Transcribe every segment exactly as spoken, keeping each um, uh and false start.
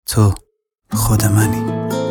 تو خود منی.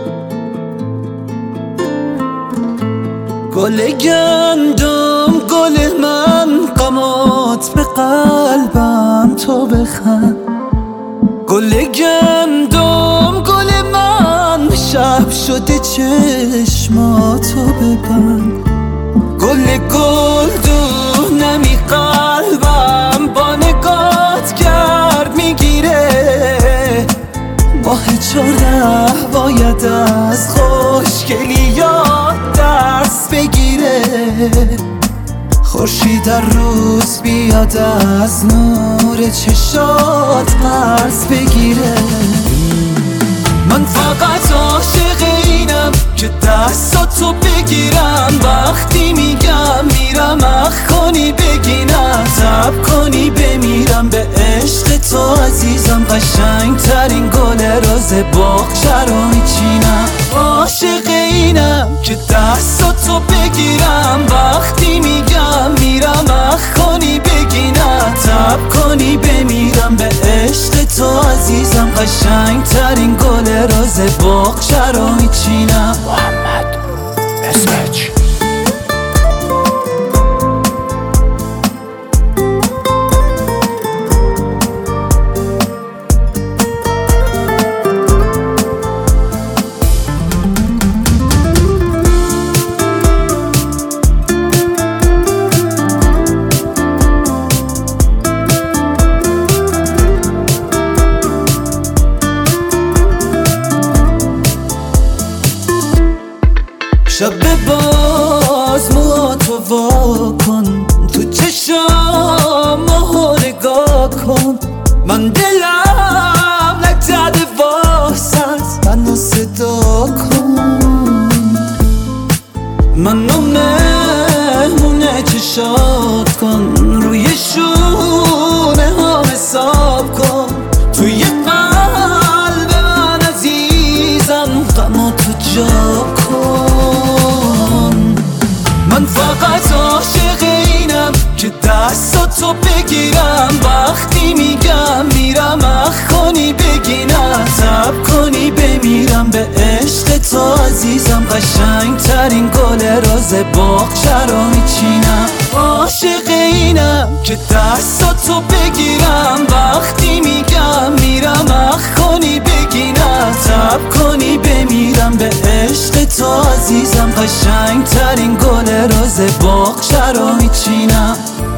گل گندم گل من، غمات به قلبم تو بخند. گل گندم گل من، شب شده چشماتو ببند. گل گل دو نمی قلبم، با نگات گرد میگیره. ماه چهارده باید از خوشگلیات درس بگیره. خورشید در روز بیاد از نور چشات قرض بگیره. من فقط عاشق اینم که دستاتو بگیرم. وقتی میگم میرم اخ کنی بگی نه، تب کنی بمیرم به عشق تو عزیزم. قشنگ ترین گل روز باغچه رو میچینم. عاشق اینم که دستاتو بگیرم. وقتی میگم میرم اخ کنی بگی نه، تب کنی بمیرم به عشق تو عزیزم. قشنگ ترین گل روز باغچه رو میچینم. محمد اسمچ. شب باز موهاتو وا کن، تو چشام ماهو نگاه کن. من دلم نگذده واسط، منو صدا کن. منو مهمونه چشات کن، روی شونه ها حساب کن. توی قلب من عزیزم غماتو جا کن. من فقط عاشق اینم که دستاتو بگیرم. وقتی میگم میرم اخ کنی بگی نه، تب کنی بمیرم به عشق تو عزیزم. قشنگ ترین گل روز باغچه رو میچینم. عاشق اینم که دستاتو بگیرم. وقتی میگم میرم اخ کنی بگی نه، تب کنی بمیرم به عشق تو عزیزم. قشنگ ترین گل روز باغچه رو میچینم.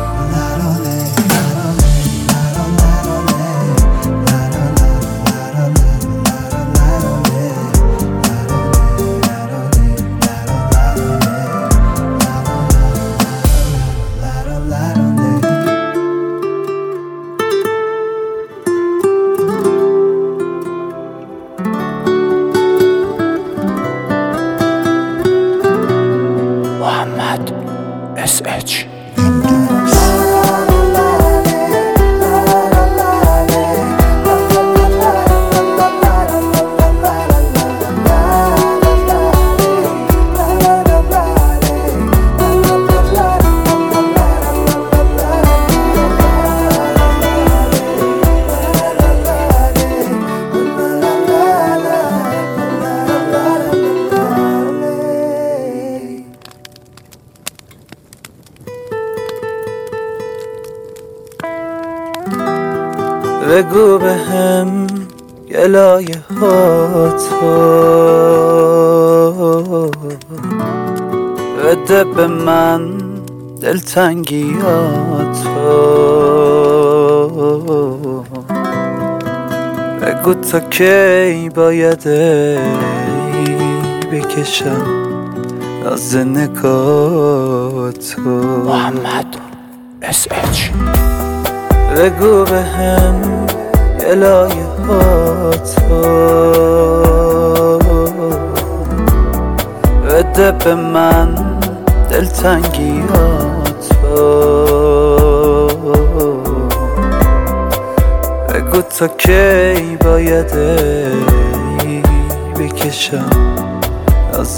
محمد اس اچ. بگو به هم گلایه هاتو، بده به من دلتنگیاتو. بگو تا کی باید بکشم از نگاتو. محمد اس اچ. بگو به هم گلایه هاتو، بده به من دلتنگیاتو. بگو تا کی باید بکشم از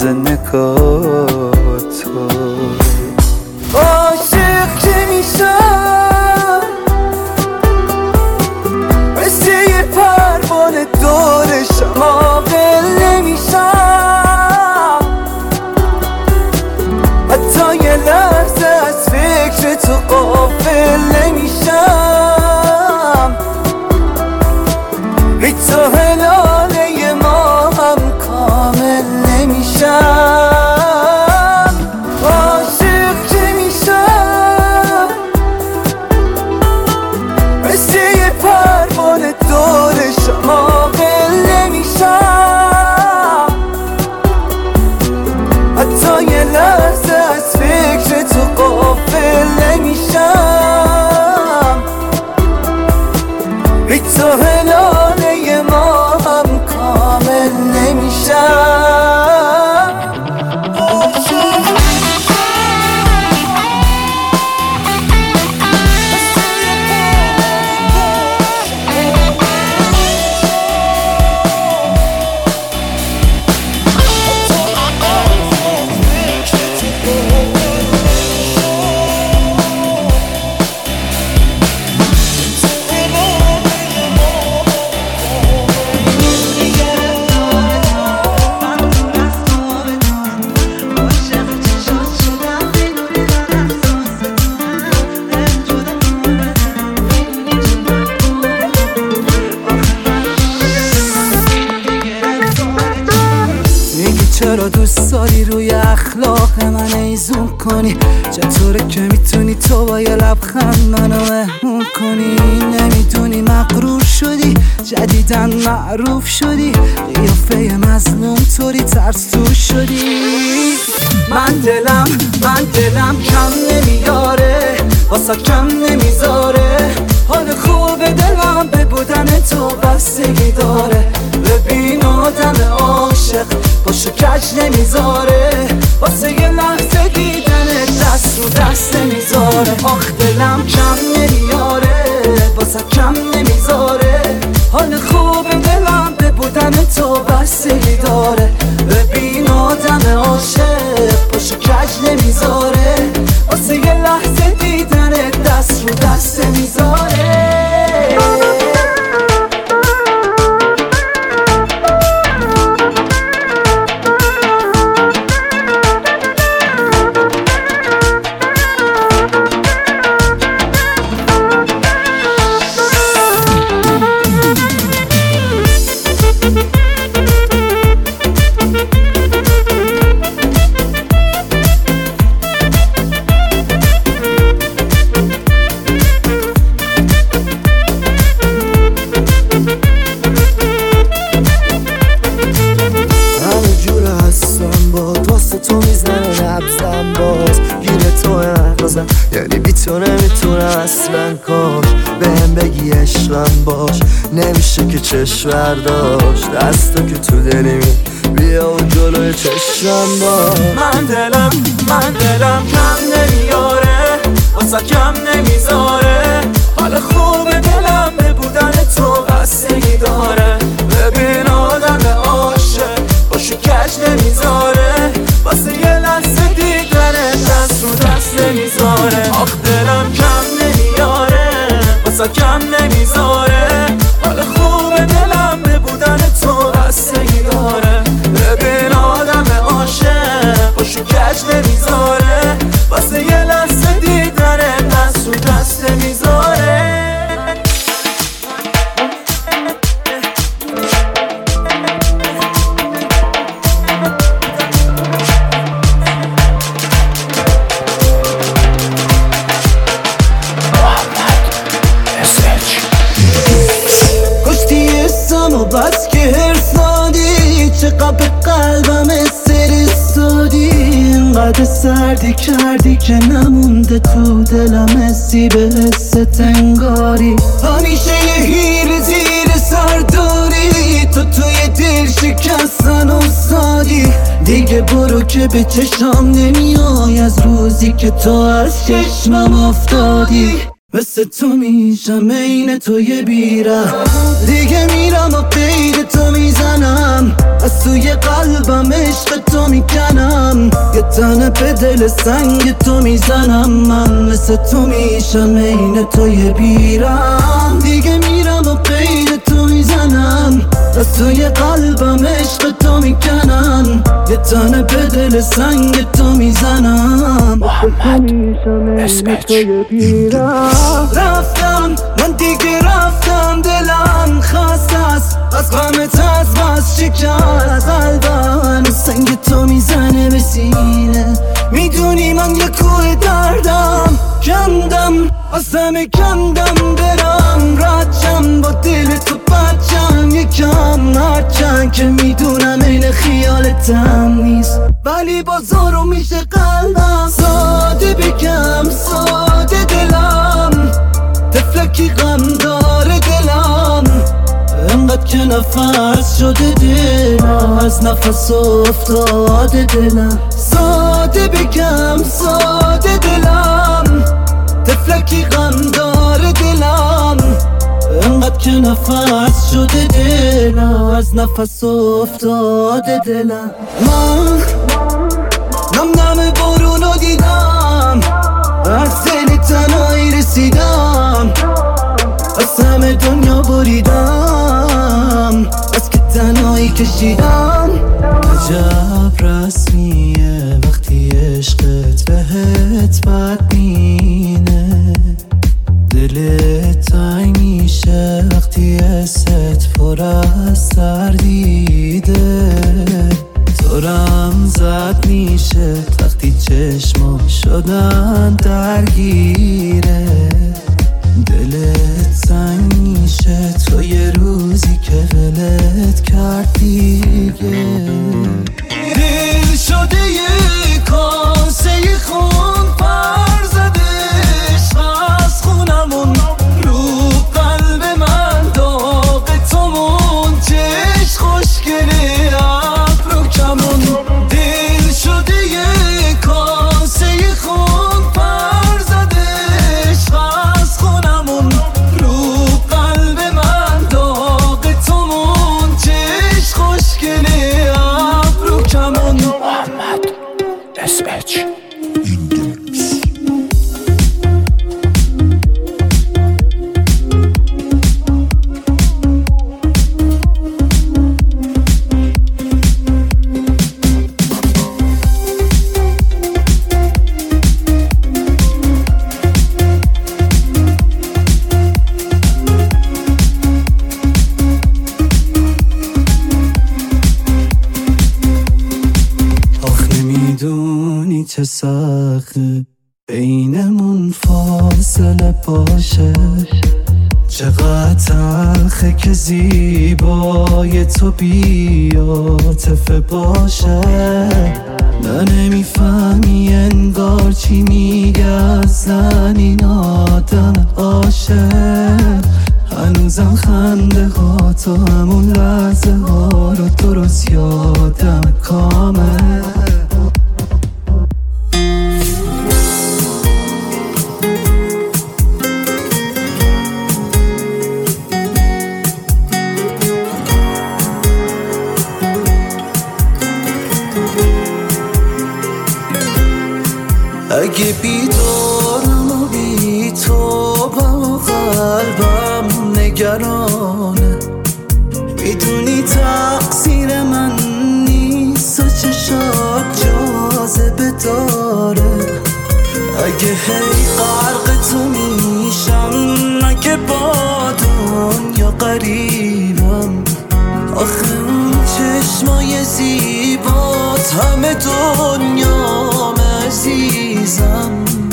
نگاتو. عاشق که میشم مثل یه پروانه دور چرا دوست داری روی اخلاق من ایزون کنی؟ چطوره که میتونی تو با یه لبخند منو مهمون کنی؟ نمیدونی مغرور شدی، جدیدن معروف شدی، قیافه مظلوم طوری ترس تو شدی. من دلم من دلم کم نمیاره، واسه کم نمیذاره، حال خوب دلم به بودن تو بستگی داره. ببین آدم عاشق باشو کج نمیذاره، واسه یه لحظه دیدن دست رو دست نمیذاره. آخ دلم کم نمیاره، واسه کم نمیذاره، حال خوب دلم به بودن تو بستگی داره. ببین آدم عاشق باشو کج نمیذاره، واسه یه لحظه دیدن دست رو دست نمیذاره. یعنی بی تو نمیتونه اصلا کاش بهم بگی عشقم باش، نمیشه که چشم برداشت دستو که تو دلی می بیا و جلوی چشم باش. من دلم من دلم کم نمیاره، واسه کم نمیذاره، حال خوب دلم به بودن تو بستگی داره. ببین آدم عاشق باشو کج نمیذاره، واسه یه لحظه دیدن دست رو دست نمیذاره. آخ دلم کم نمیاره، واسه کم نمیذاره، حال خوب دلم به بودن تو بستگی داره. ببین آدم عاشق باشو کج نمیذاره، واسه یه لحظه دیدن دست رو دست نمیذاره. و بس که هرسادی، چقدر به قلبم استرسادی، اینقدر سردی کردی که نمونده تو دلم حسی به حست انگاری. همیشه یه هیر زیر سر داری، تو توی دل شکستن افتادی. دیگه برو که به چشام نمیای از روزی که تو از چشمم افتادی. مثل تو میشم عین تو یه بیره، دیگه میرم و قید تو میزنم، از توی قلبم عشق تو میکنم، یه تنه به دل سنگ تو میزنم. من مثل تو میشم عین تو یه بیره، دیگه میرم و قید تو میزنم، از توی قلبم عشق تو میکنم، یه تنه به دل سنگ تو میزنم. محمد اس اچ. رفتم من دیگه رفتم، دلم خسته است از غمت، از بس شکست قلبم سنگ تو میزنه به سینه. میدونی من یه کوه دردم، کندم از همه کندم، برم ردشم با دل تو بچم یکم، هرچند که میدونم این خیالتم نیست، ولی بازارو میشه قلبم. ساده بگم ساده دلم، تفلکی غم داره دلم، انقدر که نفس شده دلم، از نفس افتاده دلم. ساده بگم ساده دلم، تفلکی غم داره دلم، انقدر که نفس شده دلم، از نفس افتاده دلم. من نم نم بارونو دیدم، از دل تنهایی رسیدم، از همه دنیا بریدم، از که تنهایی کشیدم. عجب رسمیه وقتی عشقت بهت بدبینه، دلت تنگ میشه وقتی حست پر از تردیده. تو دورم زد میشه وقتی چشما شدن درگیره، دلت سنگ میشه تو یه روزی که ولت کرد دیگه. دل شده یه کاسه خون پر زدش از خونمون، رو قلب من داغ تو مون، چشم خوشگله ابرو کمون. دل شده یه کاسه خون پر زدش از خونمون، رو قلب من داغ تو مون، چشم خوشگله ابرو کمون. محمد اس اچ میدونی چه سخته بینمون فاصله باشه، چقدر تلخه که زیبای تو بی‌عاطفه باشه. نه نمیفهمی انگار چی میگه اصلا این آدم عاشق. هنوزم خنده ها تو همون لحظه ها رو درست یادم کامل. اگه بیدارم و بی تو با قلبم نگرانه، میدونی تقصیر من نیست و چشات جاذبه داره. اگه هی غرق تو میشم، اگه با دنیا قریبم، آخه اون چشمای زیبات همه دنیام عزیزم.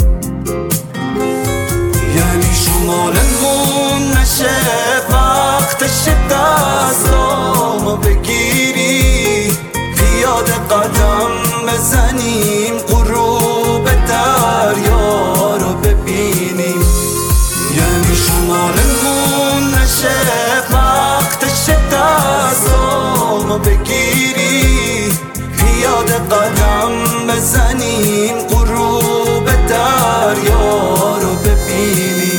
یعنی شمالمون نشه وقتش دستامو بگیری، پیاده قدم بزنیم غروب دریا رو ببینیم. یعنی شمالمون نشه وقتش دستامو بگیری، پیاده قدم بزنیم غروب دریا رو ببینیم.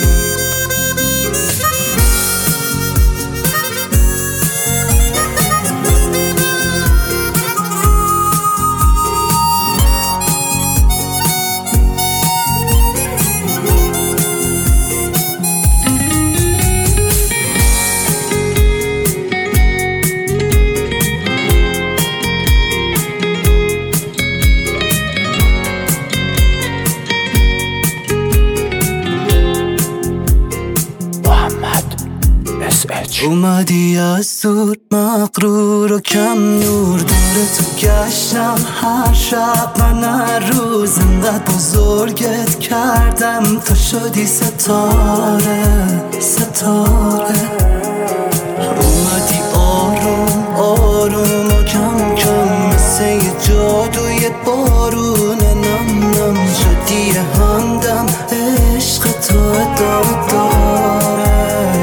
اومدی از دور مغرور و کم نور، دور تو گشتم هر شب من هر روز، انقدر بزرگت کردم تا شدی ستاره ستاره. اومدی آروم آروم و کم کم مثل یه جادوی بارون نم نم، شدی همدم عشق تو ادامه داره.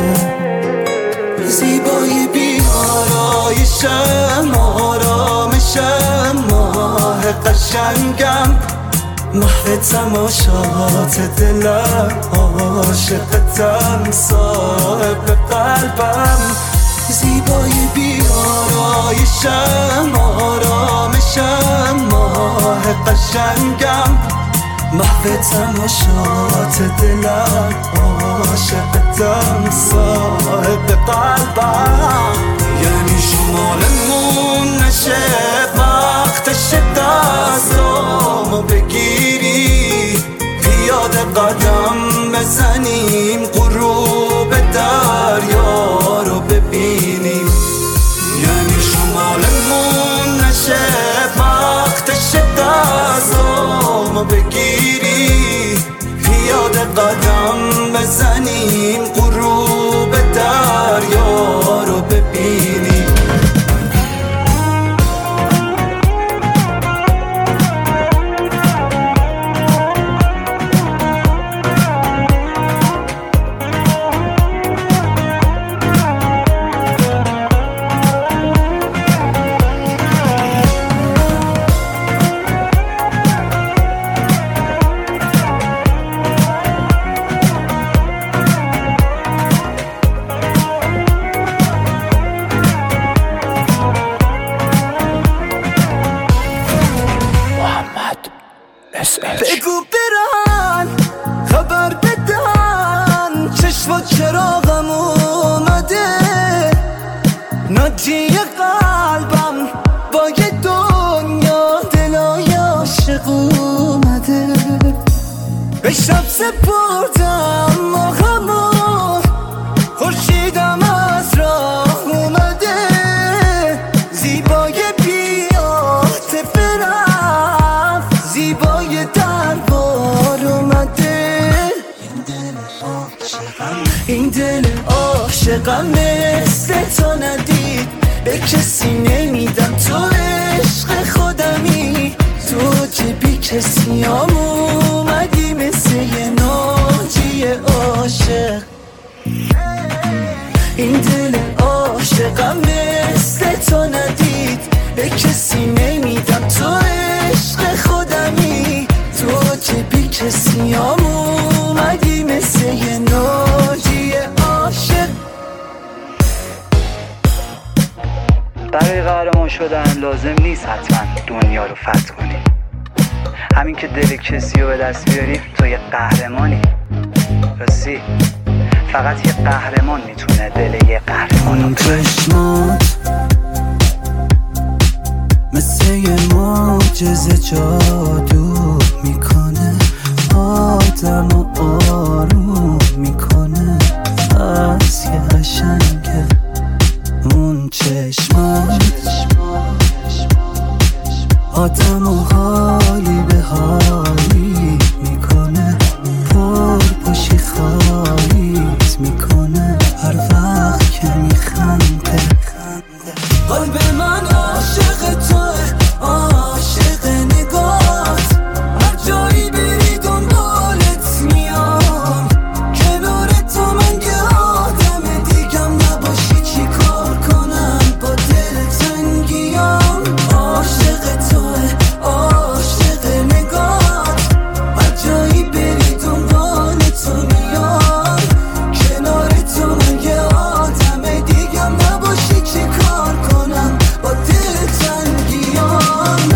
زیبایی بی آرایشم، آرامشم، ماه قشنگم، محو تماشات دلم، عاشقتم، صاحب قلبم. زیبایی بی آرایشم، آرامشم، ماه قشنگم، محو تماشات دلم، عاشقتم، صاحب قلبم. یعنی شمالمون نشه وقتش دستامو بگیری، پیاده قدم بزنیم غروب دریا رو ببینیم. یعنی شمالمون نشه قلبم با یه دنیا دلای عاشق اومده، به شب سپردم ماهمون، خورشیدم از راه اومده، زیبای بی‌عاطفه رفت، زیبای دربار اومده. این دل عاشقم مثل تو ندید، به کسی نمیدم، تو عشق خودمی، تو که بی کسی هم اومدی مثل یه ناجی عاشق. این دل عاشقم مثل تو ندید، به کسی نمیدم، تو عشق خودمی، تو که بی کسی هم اومدی مثل یه ناجی عاشق. برای قهرمان شدن لازم نیست حتما دنیا رو فتح کنی، همین که دل کسی رو به دست بیاری تو یه قهرمانی. راستی فقط یه قهرمان میتونه دل یه قهرمان رو چشمات مثل یه معجزه جادو میکنه، آدم و آروم میکنه، از یه قشنگه اون چشمات، آدم و حالی به حالی میکنه، پر پشی خالیت میکنه، هر وقت که میخنده. قلب من عاشق توه، عاشق نگات، هر جایی بری دنبالت میام، کنار تو من یه آدم دیگم نباشی چی کار کنم با دل تنگیام. عاشق توه، عاشق نگات، هر جایی بری دنبال تو میام، کنار تو من یه آدم دیگم نباشی چی کار کنم با دل تنگیام.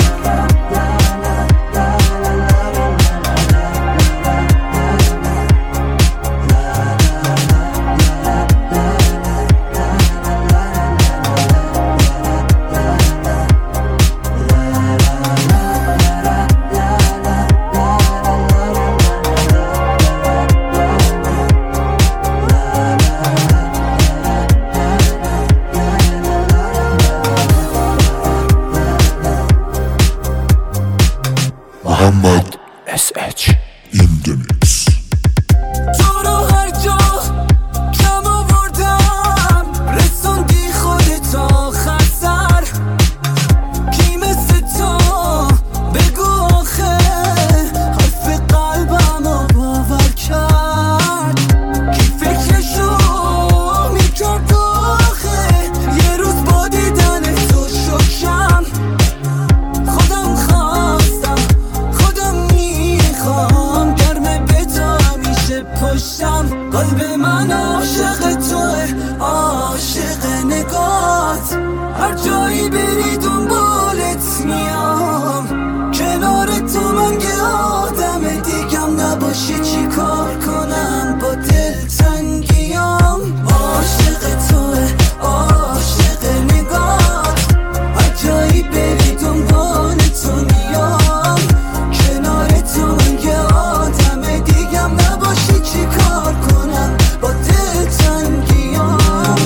محمد اس اچ in the mix. تو رو هر جا کم آوردم، رسوندی خودت آخر سر، کی مثل تو بگو آخه حرف قلبم رو باور کرد، کی فکرشو میکرد آخه یه روز با دیدن تو شکم. خودم خواستم خودم میخوام، گرمه به تو همیشه پشتم. قلب من عاشق توه، عاشق نگات، هر جایی بری دنبالت میام، کنار تو من یه آدم دیگم نباشی چی کار کنم با دل تنگیام. عاشق توه، عاشق نگات، هر جایی بری دنبال تو میام، کنار تو من یه آدم دیگم نباشی چی کار کنم با دل تنگیام.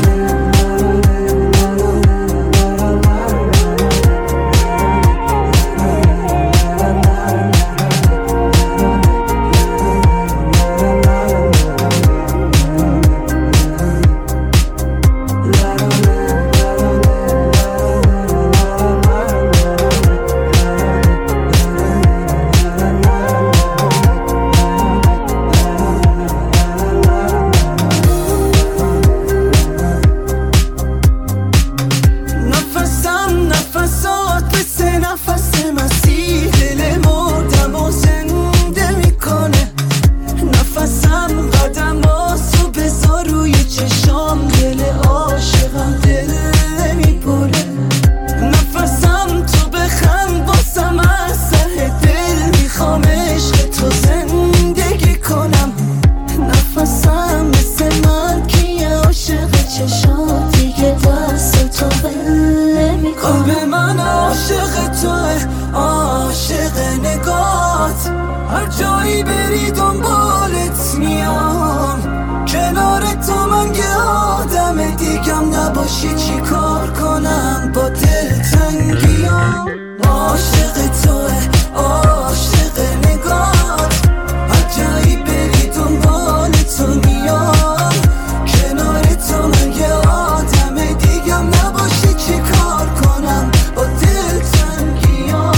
نفسم نفسات مثل نفس مسیح، دل مردم و زنده میکنه، نفسم قدماتو بذار روی چشام، دل عاشقم دل میپره، نفسم تو بخند باسم از سر دل، میخوام عشق تو زندگی کنم، نفسم مثل من که عاشق چشات دیگه دست تو جایی بری دنبالت میام، کنار تو من یه آدم دیگم نباشی چی کار کنم با دلتنگیام. عاشق توه عاشق نگات، هر جایی بری دنبال تو میام، کنار تو من یه آدم دیگم نباشی چی کار کنم با دلتنگیام.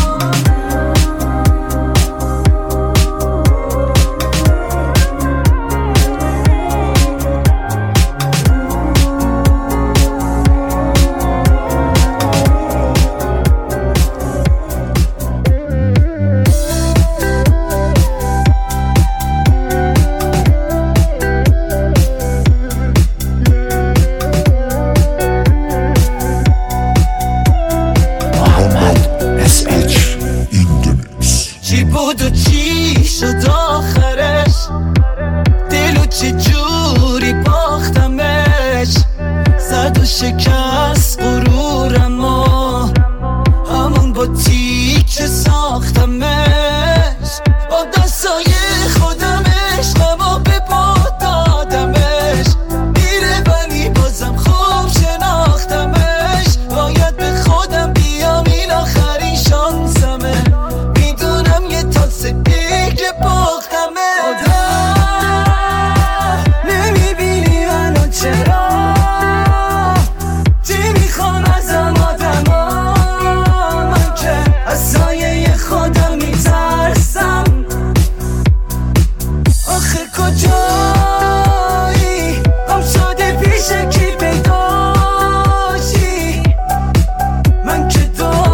چی بود و چی شد آخرش، دلو چه جوری باختمش، زد و شکست غرورم و همون با تیکه ساختمش. با دستای خودم عشقمو به باد دادمش، میره ولی بازم خوب شناختمش. باید به خودم بیام این آخرین شانسمه، که باختمه. نمیبینی منو چرا، چی میخوام ازم آدما، من که از سایه خودم میترسم. آخه کجایی هم شده پیش کی پیداشی، من که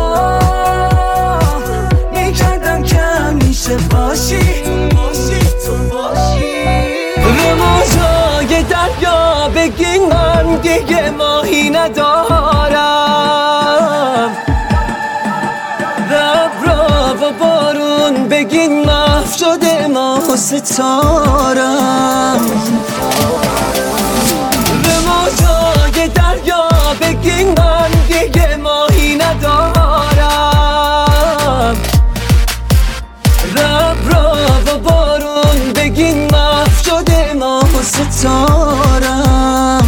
دام میکردم که همیشه باشی تو باشی. به موجای دریا بگین من دیگه ماهی ندارم، به ابرا و بارون بگین محو شده ماه و ستارم. به موجای دریا بگین من دیگه ماهی ندارم، ابرا و بارون بگین محو شده ماه و ستارم.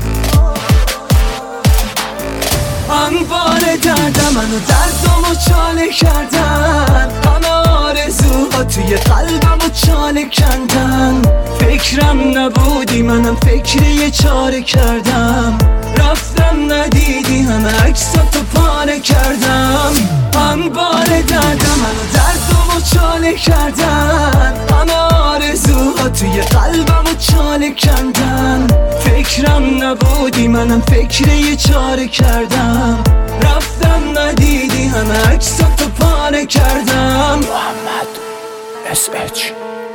انبار دردم منو دردمو چاله کردن، همه آرزوها توی قلبمو چاله کندن. فکرم نبودی منم فکر یه چاره کردم، رفتم ندیدی همه عکساتو پاره کردم. انبار دردم منو دردمو چاله کردن، همه آرزوها توی قلبمو چاله کندن. فکرم نبودی منم فکر یه چاره کردم، رفتم ندیدی همه عکساتو پاره کردم. محمد اس اچ